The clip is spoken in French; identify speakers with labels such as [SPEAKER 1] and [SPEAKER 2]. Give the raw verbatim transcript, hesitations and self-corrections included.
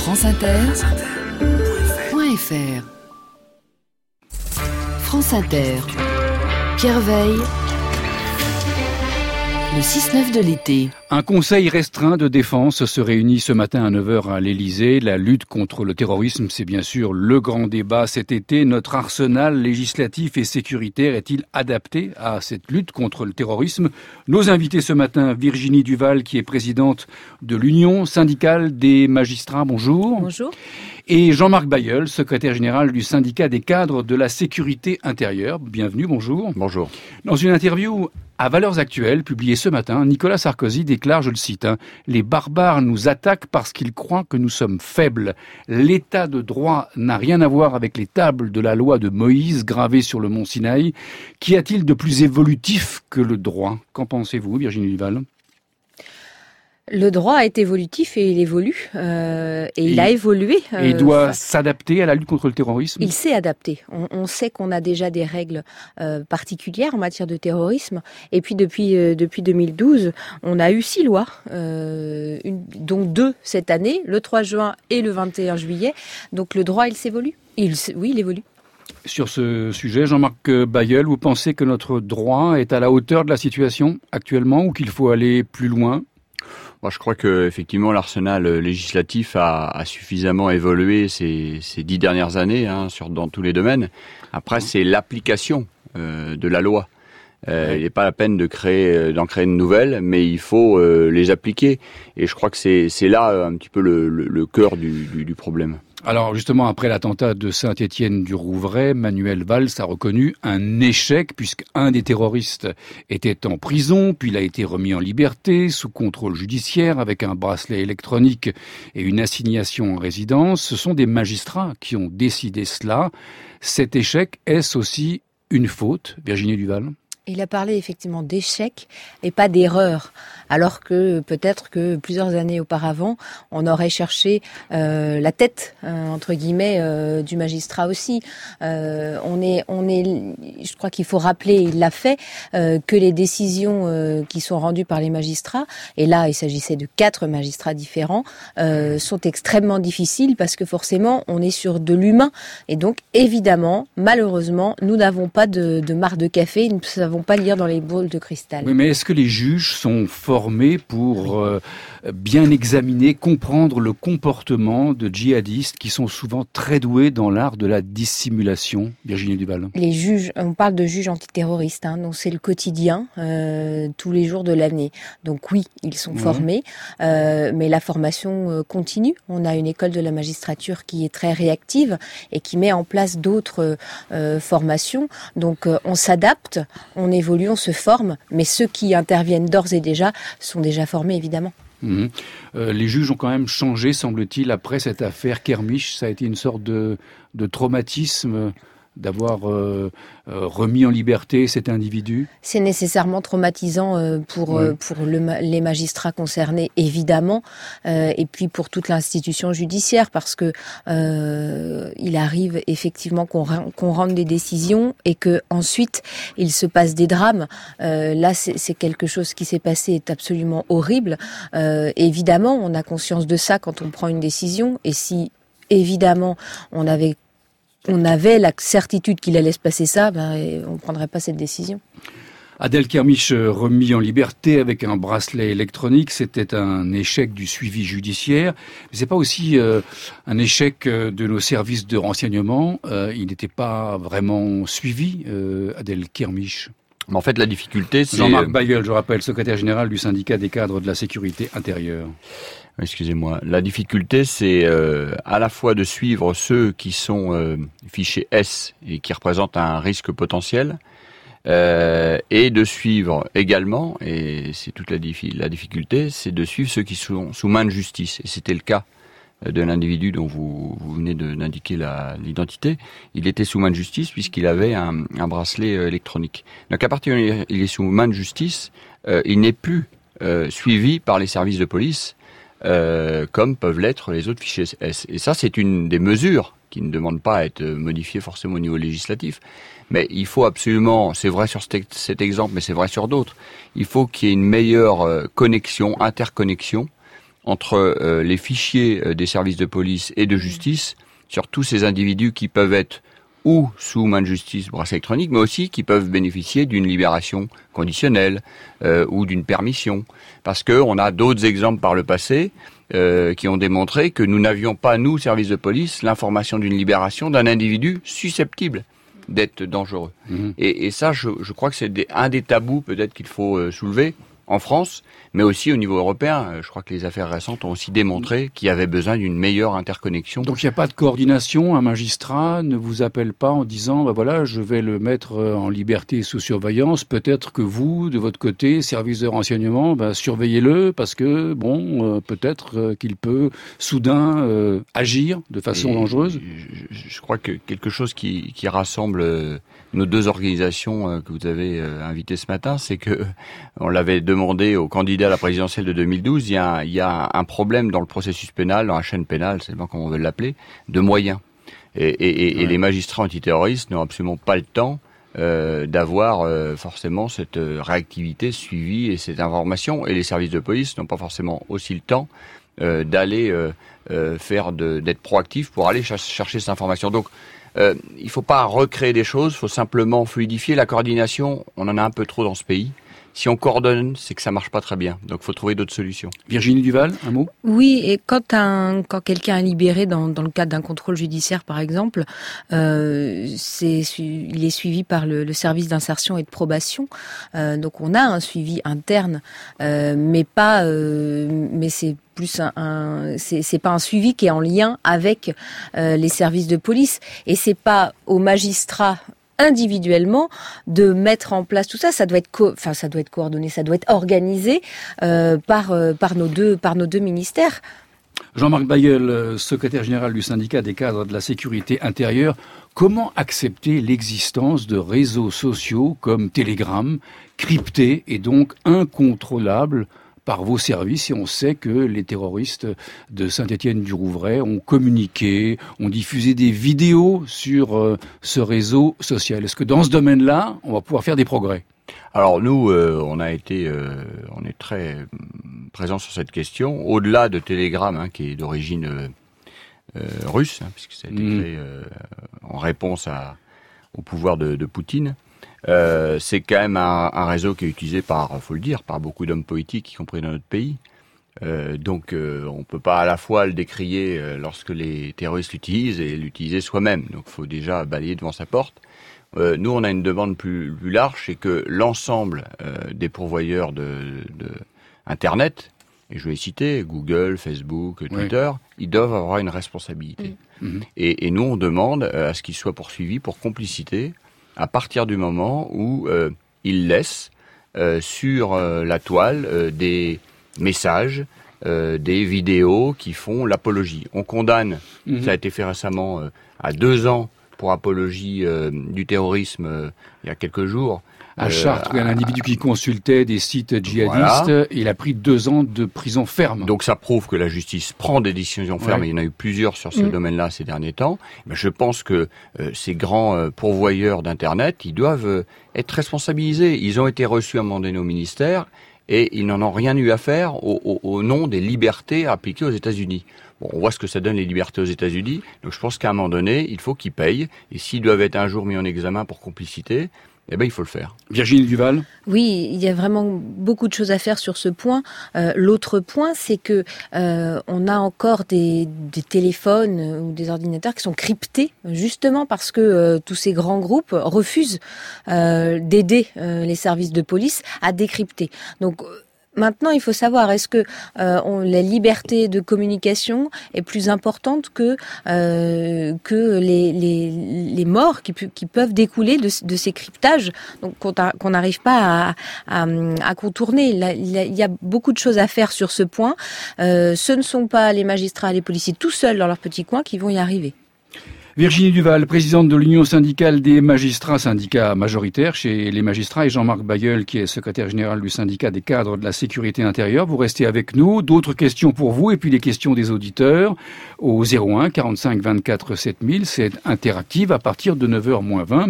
[SPEAKER 1] France Inter point F R. France Inter. Pierre Veille. Le six neuf de l'été.
[SPEAKER 2] Un conseil restreint de défense se réunit ce matin à neuf heures à l'Élysée. La lutte contre le terrorisme, c'est bien sûr le grand débat cet été. Notre arsenal législatif et sécuritaire est-il adapté à cette lutte contre le terrorisme ? Nos invités ce matin, Virginie Duval, qui est présidente de l'Union syndicale des magistrats. Bonjour.
[SPEAKER 3] Bonjour.
[SPEAKER 2] Et Jean-Marc Bailleul, secrétaire général du syndicat des cadres de la sécurité intérieure. Bienvenue, bonjour.
[SPEAKER 4] Bonjour.
[SPEAKER 2] Dans une interview à Valeurs Actuelles, publiée ce matin, Nicolas Sarkozy déclare, je le cite, hein, « Les barbares nous attaquent parce qu'ils croient que nous sommes faibles. L'état de droit n'a rien à voir avec les tables de la loi de Moïse gravées sur le mont Sinaï. Qu'y a-t-il de plus évolutif que le droit ?» Qu'en pensez-vous, Virginie Duval ?
[SPEAKER 3] Le droit est évolutif et il évolue, euh, et il, il a évolué.
[SPEAKER 2] Euh, et il doit enfin, s'adapter à la lutte contre le terrorisme.
[SPEAKER 3] Il s'est adapté. On, on sait qu'on a déjà des règles euh, particulières en matière de terrorisme. Et puis depuis euh, depuis deux mille douze, on a eu six lois, euh, une, dont deux cette année, le trois juin et le vingt et un juillet. Donc le droit, il s'évolue. Il, oui, il évolue.
[SPEAKER 2] Sur ce sujet, Jean-Marc Bailleul, vous pensez que notre droit est à la hauteur de la situation actuellement ou qu'il faut aller plus loin ?
[SPEAKER 4] Moi, je crois que effectivement l'arsenal législatif a, a suffisamment évolué ces, ces dix dernières années, hein, sur dans tous les domaines. Après, c'est l'application euh, de la loi. Euh, il n'est pas la peine de créer, d'en créer de nouvelles, mais il faut euh, les appliquer. Et je crois que c'est, c'est là un petit peu le, le, le cœur du, du, du problème.
[SPEAKER 2] Alors justement, après l'attentat de Saint-Étienne-du-Rouvray, Manuel Valls a reconnu un échec puisqu'un des terroristes était en prison, puis il a été remis en liberté sous contrôle judiciaire avec un bracelet électronique et une assignation en résidence. Ce sont des magistrats qui ont décidé cela. Cet échec, est-ce aussi une faute, Virginie Duval ?
[SPEAKER 3] Il a parlé effectivement d'échec et pas d'erreur, alors que peut-être que plusieurs années auparavant, on aurait cherché euh, la tête euh, entre guillemets euh, du magistrat aussi. Euh, on est, on est, je crois qu'il faut rappeler, il l'a fait, euh, que les décisions euh, qui sont rendues par les magistrats, et là il s'agissait de quatre magistrats différents, euh, sont extrêmement difficiles parce que forcément on est sur de l'humain et donc évidemment, malheureusement, nous n'avons pas de, de marc de café, nous ne savons pas lire dans les boules de cristal.
[SPEAKER 2] Oui, mais est-ce que les juges sont formés pour euh, bien examiner, comprendre le comportement de djihadistes qui sont souvent très doués dans l'art de la dissimulation, Virginie Duval ?
[SPEAKER 3] Les juges, on parle de juges antiterroristes, hein, donc c'est le quotidien, euh, tous les jours de l'année. Donc oui, ils sont mmh. formés, euh, mais la formation euh, continue. On a une école de la magistrature qui est très réactive et qui met en place d'autres euh, formations. Donc euh, on s'adapte. On évolue, on se forme, mais ceux qui interviennent d'ores et déjà sont déjà formés, évidemment.
[SPEAKER 2] Mmh. Euh, les juges ont quand même changé, semble-t-il, après cette affaire Kermiche. Ça a été une sorte de, de traumatisme d'avoir euh, euh, remis en liberté cet individu.
[SPEAKER 3] C'est nécessairement traumatisant euh, pour, oui. euh, pour le, les magistrats concernés, évidemment, euh, et puis pour toute l'institution judiciaire, parce que euh, il arrive effectivement qu'on, qu'on rende des décisions et que ensuite il se passe des drames. Euh, là, c'est, c'est quelque chose qui s'est passé, est absolument horrible. Euh, évidemment, on a conscience de ça quand on prend une décision, et si évidemment on avait on avait la certitude qu'il allait se passer ça, ben, on ne prendrait pas cette décision.
[SPEAKER 2] Adel Kermiche remis en liberté avec un bracelet électronique, c'était un échec du suivi judiciaire. Mais c'est pas aussi euh, un échec de nos services de renseignement. Euh, il n'était pas vraiment suivi, euh, Adel Kermiche.
[SPEAKER 4] Mais en fait, la difficulté, c'est...
[SPEAKER 2] Jean-Marc Bailleul, je rappelle, secrétaire général du syndicat des cadres de la sécurité intérieure.
[SPEAKER 4] Excusez-moi. La difficulté, c'est euh, à la fois de suivre ceux qui sont euh, fichés S et qui représentent un risque potentiel, euh, et de suivre également, et c'est toute la, diffi- la difficulté, c'est de suivre ceux qui sont sous main de justice. Et c'était le cas de l'individu dont vous, vous venez de, d'indiquer la, l'identité. Il était sous main de justice puisqu'il avait un, un bracelet euh, électronique. Donc à partir du moment où il est sous main de justice, euh, il n'est plus euh, suivi par les services de police, Euh, comme peuvent l'être les autres fichiers S. Et ça, c'est une des mesures qui ne demandent pas à être modifiées forcément au niveau législatif. Mais il faut absolument, c'est vrai sur cet, cet exemple, mais c'est vrai sur d'autres, il faut qu'il y ait une meilleure connexion, interconnexion entre euh, les fichiers euh, des services de police et de justice sur tous ces individus qui peuvent être ou sous main de justice, bracelet électronique, mais aussi qui peuvent bénéficier d'une libération conditionnelle euh, ou d'une permission. Parce que on a d'autres exemples par le passé euh, qui ont démontré que nous n'avions pas, nous, services de police, l'information d'une libération d'un individu susceptible d'être dangereux. Mmh. Et, et ça, je, je crois que c'est des, un des tabous peut-être qu'il faut euh, soulever en France, mais aussi au niveau européen. Je crois que les affaires récentes ont aussi démontré qu'il y avait besoin d'une meilleure interconnexion.
[SPEAKER 2] Donc il n'y a pas de coordination, un magistrat ne vous appelle pas en disant bah voilà, je vais le mettre en liberté sous surveillance, peut-être que vous, de votre côté, service de renseignement, bah, surveillez-le parce que bon, euh, peut-être euh, qu'il peut soudain euh, agir de façon Et dangereuse.
[SPEAKER 4] Je, je crois que quelque chose qui, qui rassemble euh, nos deux organisations euh, que vous avez euh, invitées ce matin, c'est que on l'avait demandé aux candidats à la présidentielle de deux mille douze, il y a, il y a un problème dans le processus pénal, dans la chaîne pénale, c'est bien comment on veut l'appeler, de moyens. Et, et, ouais. et les magistrats antiterroristes n'ont absolument pas le temps euh, d'avoir euh, forcément cette réactivité suivie et cette information. Et les services de police n'ont pas forcément aussi le temps euh, d'aller euh, euh, faire de, d'être proactifs pour aller ch- chercher cette information. Donc, euh, il ne faut pas recréer des choses, il faut simplement fluidifier la coordination. On en a un peu trop dans ce pays. Si on coordonne, c'est que ça marche pas très bien. Donc, il faut trouver d'autres solutions.
[SPEAKER 2] Virginie Duval, un mot ?
[SPEAKER 3] Oui, et quand un quand quelqu'un est libéré dans dans le cadre d'un contrôle judiciaire, par exemple, euh, c'est il est suivi par le, le service d'insertion et de probation. Euh, donc, on a un suivi interne, euh, mais pas, euh, mais c'est plus un, un c'est, c'est pas un suivi qui est en lien avec euh, les services de police, et c'est pas aux magistrats individuellement de mettre en place tout ça. Ça doit être co- enfin ça doit être coordonné, ça doit être organisé euh, par euh, par nos deux par nos deux ministères.
[SPEAKER 2] Jean-Marc Bailleul, secrétaire général du syndicat des cadres de la sécurité intérieure, comment accepter l'existence de réseaux sociaux comme Telegram, cryptés et donc incontrôlables par vos services, et on sait que les terroristes de Saint-Étienne-du-Rouvray ont communiqué, ont diffusé des vidéos sur euh, ce réseau social. Est-ce que dans ce domaine-là, on va pouvoir faire des progrès ?
[SPEAKER 4] Alors nous, euh, on a été, euh, on est très présents sur cette question. Au-delà de Telegram, hein, qui est d'origine euh, euh, russe, hein, puisque ça a été créé euh, en réponse à, au pouvoir de, de Poutine. Euh, c'est quand même un, un réseau qui est utilisé par, faut le dire, par beaucoup d'hommes politiques, y compris dans notre pays. Euh, donc, euh, on peut pas à la fois le décrier euh, lorsque les terroristes l'utilisent et l'utiliser soi-même. Donc, faut déjà balayer devant sa porte. Euh, nous, on a une demande plus, plus large, c'est que l'ensemble euh, des pourvoyeurs de, de Internet, et je vais citer Google, Facebook, Twitter, oui. ils doivent avoir une responsabilité. Mmh. Et, et nous, on demande à ce qu'ils soient poursuivis pour complicité, à partir du moment où euh, ils laissent euh, sur euh, la toile euh, des messages, euh, des vidéos qui font l'apologie. On condamne, mmh. ça a été fait récemment, euh, à deux ans pour apologie euh, du terrorisme euh, il y a quelques jours.
[SPEAKER 2] À Chartres, euh, un individu qui consultait des sites djihadistes, voilà. Il a pris deux ans de prison ferme.
[SPEAKER 4] Donc ça prouve que la justice prend des décisions fermes, ouais. Il y en a eu plusieurs sur ce mmh. domaine-là ces derniers temps. Mais je pense que euh, ces grands euh, pourvoyeurs d'Internet, ils doivent euh, être responsabilisés. Ils ont été reçus à un moment donné au ministère et ils n'en ont rien eu à faire au, au, au nom des libertés appliquées aux États-Unis. Bon, on voit ce que ça donne les libertés aux États-Unis, donc je pense qu'à un moment donné, il faut qu'ils payent, et s'ils doivent être un jour mis en examen pour complicité, eh ben, il faut le faire.
[SPEAKER 2] Virginie Duval ?
[SPEAKER 3] Oui, il y a vraiment beaucoup de choses à faire sur ce point. Euh, l'autre point, c'est que euh, on a encore des, des téléphones ou des ordinateurs qui sont cryptés, justement parce que euh, tous ces grands groupes refusent euh, d'aider euh, les services de police à décrypter. Donc, maintenant, il faut savoir, est-ce que euh, on, la liberté de communication est plus importante que euh, que les, les, les morts qui, qui peuvent découler de, de ces cryptages, donc qu'on n'arrive pas à, à, à contourner. Il y, a, il y a beaucoup de choses à faire sur ce point. Euh, ce ne sont pas les magistrats et les policiers tout seuls dans leur petit coin qui vont y arriver.
[SPEAKER 2] Virginie Duval, présidente de l'Union syndicale des magistrats, syndicat majoritaire chez les magistrats, et Jean-Marc Bailleul, qui est secrétaire général du syndicat des cadres de la sécurité intérieure. Vous restez avec nous. D'autres questions pour vous et puis les questions des auditeurs au zéro un quarante-cinq vingt-quatre sept mille. C'est interactive à partir de neuf heures moins vingt.